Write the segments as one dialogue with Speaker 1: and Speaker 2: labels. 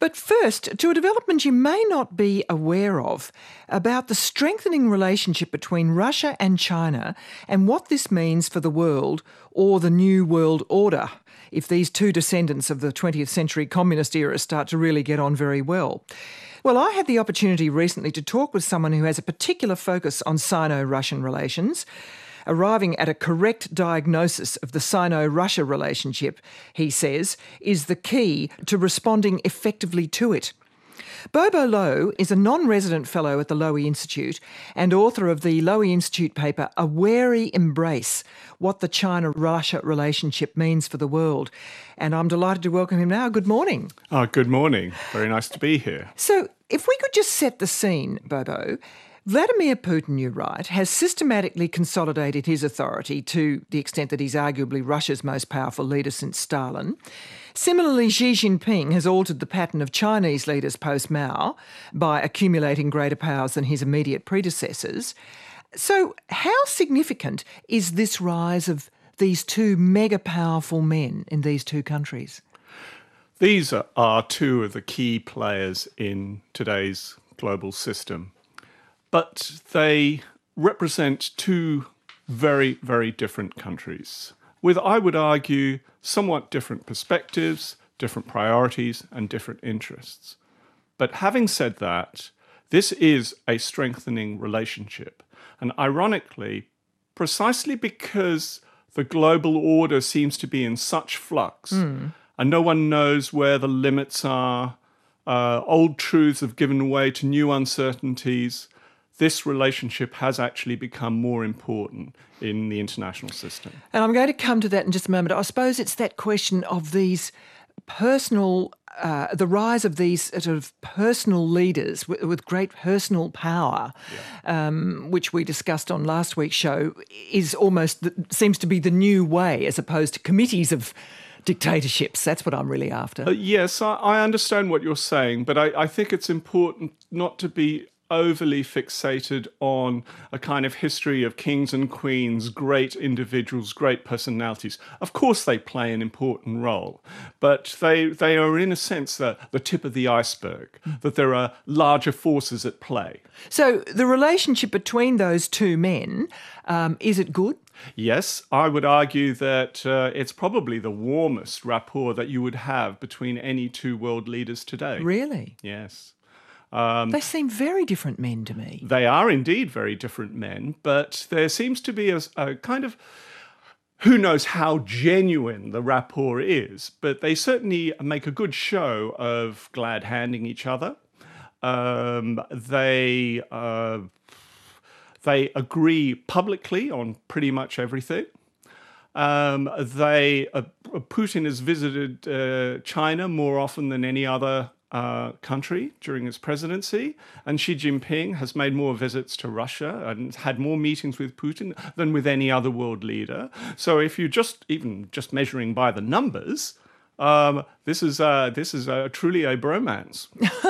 Speaker 1: But first, to a development you may not be aware of about the strengthening relationship between Russia and China and what this means for the world or the New World Order, if these two descendants of the 20th century communist era start to really get on very well. Well, I had the opportunity recently to talk with someone who has a particular focus on Sino-Russian relations. Arriving at a correct diagnosis of the Sino-Russia relationship, he says, is the key to responding effectively to it. Bobo Lowe is a non-resident fellow at the Lowy Institute and author of the Lowy Institute paper A Wary Embrace, What the China-Russia Relationship Means for the World. And I'm delighted to welcome him now. Good morning.
Speaker 2: Good morning. Very nice to be here.
Speaker 1: So if we could just set the scene, Bobo. Vladimir Putin, you write, has systematically consolidated his authority to the extent that he's arguably Russia's most powerful leader since Stalin. Similarly, Xi Jinping has altered the pattern of Chinese leaders post-Mao by accumulating greater powers than his immediate predecessors. So how significant is this rise of these two mega-powerful men in these two countries?
Speaker 2: These are two of the key players in today's global system. But they represent two very, very different countries with, I would argue, somewhat different perspectives, different priorities, and different interests. But having said that, this is a strengthening relationship. And ironically, precisely because the global order seems to be in such flux, and no one knows where the limits are, old truths have given way to new uncertainties, this relationship has actually become more important in the international system.
Speaker 1: And I'm going to come to that in just a moment. I suppose it's that question of these personal, the rise of these sort of personal leaders with great personal power, which we discussed on last week's show, is almost, seems to be the new way as opposed to committees of dictatorships. That's what I'm really after.
Speaker 2: Yes, I understand what you're saying, but I think it's important not to be overly fixated on a kind of history of kings and queens, great individuals, great personalities. Of course they play an important role, but they are in a sense the tip of the iceberg, that there are larger forces at play.
Speaker 1: So the relationship between those two men, is it good?
Speaker 2: Yes, I would argue that it's probably the warmest rapport that you would have between any two world leaders today.
Speaker 1: Really?
Speaker 2: Yes.
Speaker 1: They seem very different men to me.
Speaker 2: They are indeed very different men, but there seems to be a kind of, who knows how genuine the rapport is, but they certainly make a good show of glad-handing each other. They agree publicly on pretty much everything. Putin has visited China more often than any other country during his presidency, and Xi Jinping has made more visits to Russia and had more meetings with Putin than with any other world leader. So if you just measuring by the numbers, this is truly a bromance.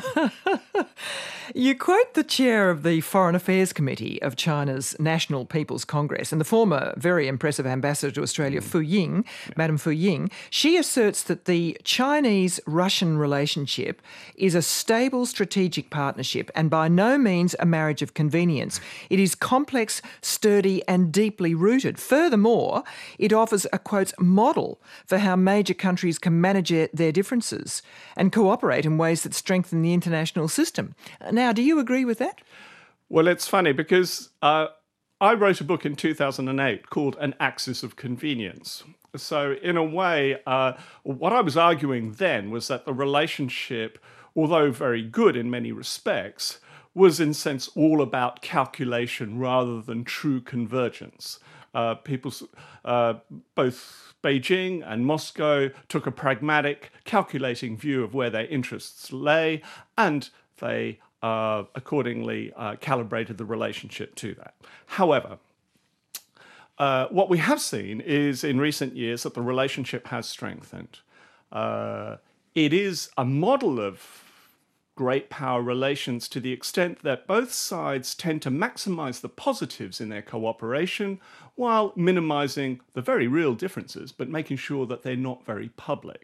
Speaker 1: You quote the chair of the Foreign Affairs Committee of China's National People's Congress and the former very impressive ambassador to Australia, Fu Ying, Madame Fu Ying. She asserts that the Chinese-Russian relationship is a stable strategic partnership and by no means a marriage of convenience. It is complex, sturdy and deeply rooted. Furthermore, it offers a, quote, model for how major countries can manage their differences and cooperate in ways that strengthen the international system. Now, do you agree with that?
Speaker 2: Well, it's funny because I wrote a book in 2008 called An Axis of Convenience. So in a way, what I was arguing then was that the relationship, although very good in many respects, was in a sense all about calculation rather than true convergence. Both Beijing and Moscow took a pragmatic, calculating view of where their interests lay, and they accordingly calibrated the relationship to that. However, what we have seen is in recent years that the relationship has strengthened. It is a model of great power relations to the extent that both sides tend to maximize the positives in their cooperation while minimizing the very real differences, but making sure that they're not very public.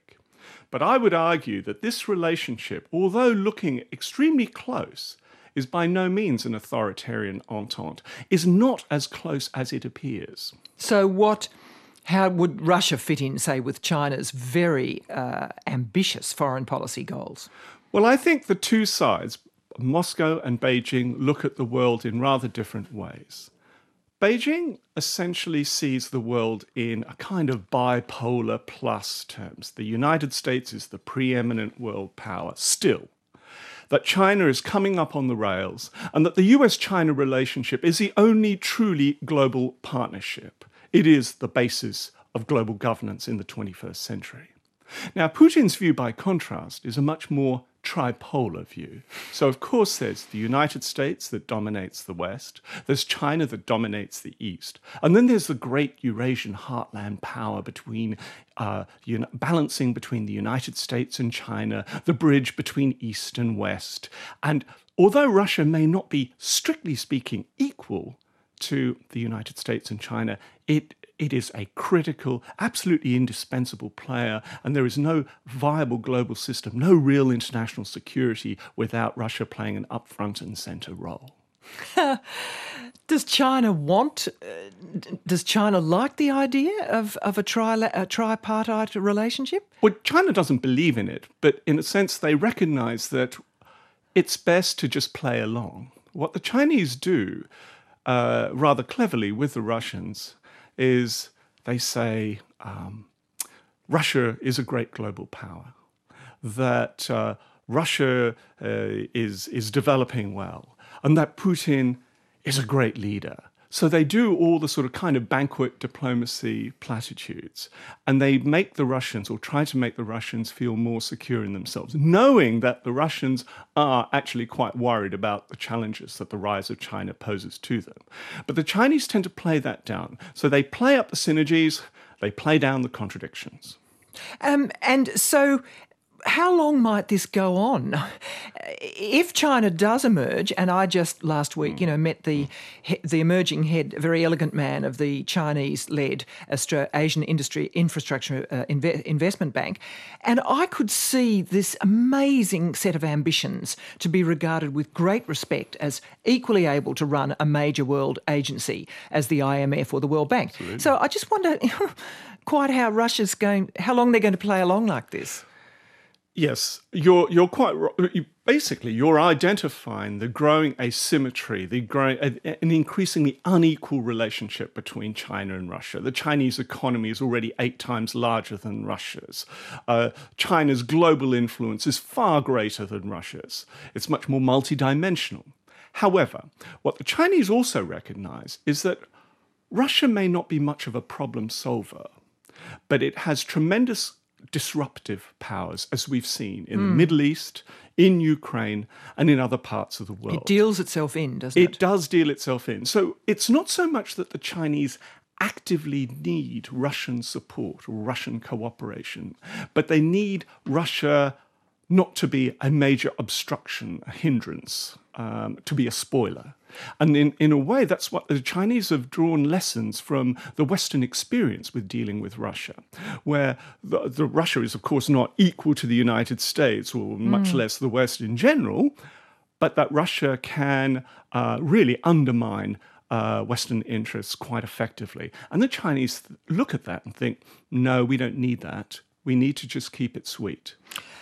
Speaker 2: But I would argue that this relationship, although looking extremely close, is by no means an authoritarian entente, is not as close as it appears.
Speaker 1: So how would Russia fit in, say, with China's very ambitious foreign policy goals?
Speaker 2: Well, I think the two sides, Moscow and Beijing, look at the world in rather different ways. Beijing essentially sees the world in a kind of bipolar plus terms. The United States is the preeminent world power still, that China is coming up on the rails, and that the US-China relationship is the only truly global partnership. It is the basis of global governance in the 21st century. Now, Putin's view, by contrast, is a much more tripolar view. So, of course, there's the United States that dominates the West, there's China that dominates the East, and then there's the great Eurasian heartland power between balancing between the United States and China, the bridge between East and West. And although Russia may not be, strictly speaking, equal to the United States and China, it is a critical, absolutely indispensable player, and there is no viable global system, no real international security without Russia playing an upfront and centre role.
Speaker 1: Does China like the idea of a tripartite relationship?
Speaker 2: Well, China doesn't believe in it, but in a sense they recognise that it's best to just play along. What the Chinese do, rather cleverly with the Russians, is they say Russia is a great global power, that Russia is developing well, and that Putin is a great leader. So they do all the sort of kind of banquet diplomacy platitudes, and they make the Russians, or try to make the Russians, feel more secure in themselves, knowing that the Russians are actually quite worried about the challenges that the rise of China poses to them. But the Chinese tend to play that down. So they play up the synergies, they play down the contradictions.
Speaker 1: And so how long might this go on? If China does emerge, and I just last week, met the emerging head, a very elegant man of the Chinese-led Asian Industry Infrastructure Investment Bank, and I could see this amazing set of ambitions to be regarded with great respect as equally able to run a major world agency as the IMF or the World Bank.
Speaker 2: Absolutely.
Speaker 1: So I just wonder quite how how long they're going to play along like this.
Speaker 2: Yes, you're quite right. Basically, you're identifying the growing asymmetry, an increasingly unequal relationship between China and Russia. The Chinese economy is already 8 times larger than Russia's. China's global influence is far greater than Russia's. It's much more multidimensional. However, what the Chinese also recognize is that Russia may not be much of a problem solver, but it has tremendous disruptive powers, as we've seen in the Middle East, in Ukraine, and in other parts of the world.
Speaker 1: It deals itself in, doesn't it?
Speaker 2: It does deal itself in. So it's not so much that the Chinese actively need Russian support or Russian cooperation, but they need Russia not to be a major obstruction, a hindrance, to be a spoiler. And in a way, that's what the Chinese have drawn lessons from the Western experience with dealing with Russia, where the Russia is, of course, not equal to the United States or much less the West in general, but that Russia can really undermine Western interests quite effectively. And the Chinese look at that and think, no, we don't need that. We need to just keep it sweet.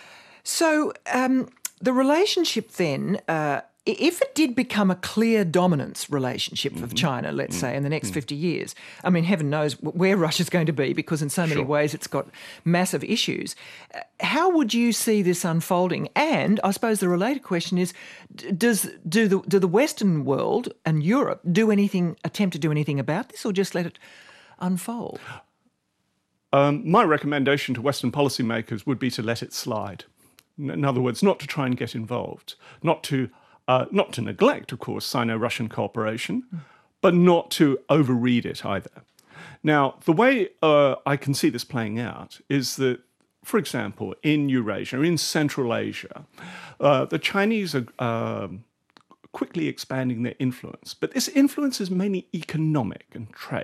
Speaker 1: So the relationship then, if it did become a clear dominance relationship of China, let's say, in the next 50 years, I mean, heaven knows where Russia's going to be, because in so many ways it's got massive issues. How would you see this unfolding? And I suppose the related question is, do the Western world and Europe attempt to do anything about this, or just let it unfold?
Speaker 2: My recommendation to Western policymakers would be to let it slide. In other words, not to try and get involved, not to neglect, of course, Sino-Russian cooperation, but not to overread it either. Now, the way I can see this playing out is that, for example, in Eurasia, in Central Asia, the Chinese are quickly expanding their influence, but this influence is mainly economic and trade.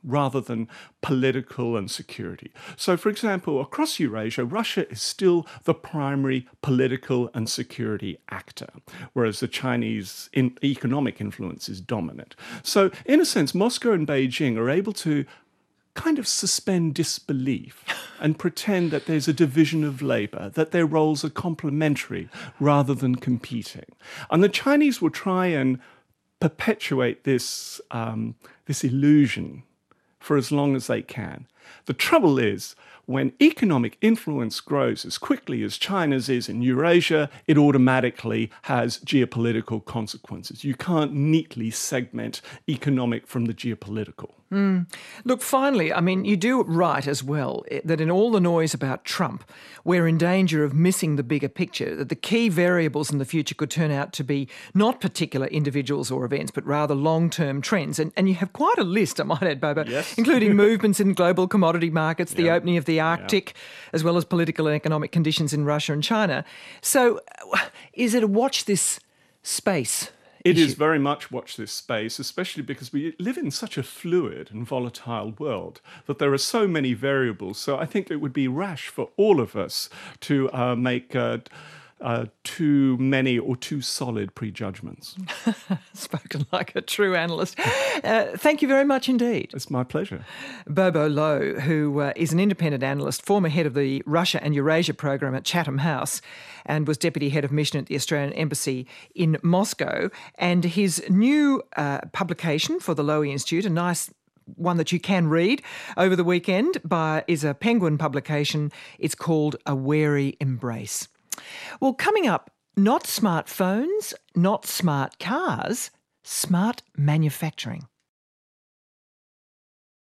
Speaker 2: rather than political and security. So, for example, across Eurasia, Russia is still the primary political and security actor, whereas the Chinese economic influence is dominant. So, in a sense, Moscow and Beijing are able to kind of suspend disbelief and pretend that there's a division of labor, that their roles are complementary rather than competing. And the Chinese will try and perpetuate this illusion for as long as they can. The trouble is, when economic influence grows as quickly as China's is in Eurasia, it automatically has geopolitical consequences. You can't neatly segment economic from the geopolitical.
Speaker 1: Look, finally, I mean, you do write as well that in all the noise about Trump, we're in danger of missing the bigger picture, that the key variables in the future could turn out to be not particular individuals or events, but rather long-term trends. And you have quite a list, I might add, Bobo,
Speaker 2: yes.
Speaker 1: including movements in global commodity markets, the opening of the Arctic, as well as political and economic conditions in Russia and China. So is it a watch this space?
Speaker 2: It is very much watch this space, especially because we live in such a fluid and volatile world that there are so many variables. So I think it would be rash for all of us to make too many or too solid prejudgments.
Speaker 1: Spoken like a true analyst. Thank you very much indeed.
Speaker 2: It's my pleasure.
Speaker 1: Bobo Lo, who is an independent analyst, former head of the Russia and Eurasia program at Chatham House, and was deputy head of mission at the Australian Embassy in Moscow. And his new publication for the Lowy Institute, a nice one that you can read over the weekend, is a Penguin publication. It's called A Wary Embrace. Well, coming up, not smartphones, not smart cars, smart manufacturing.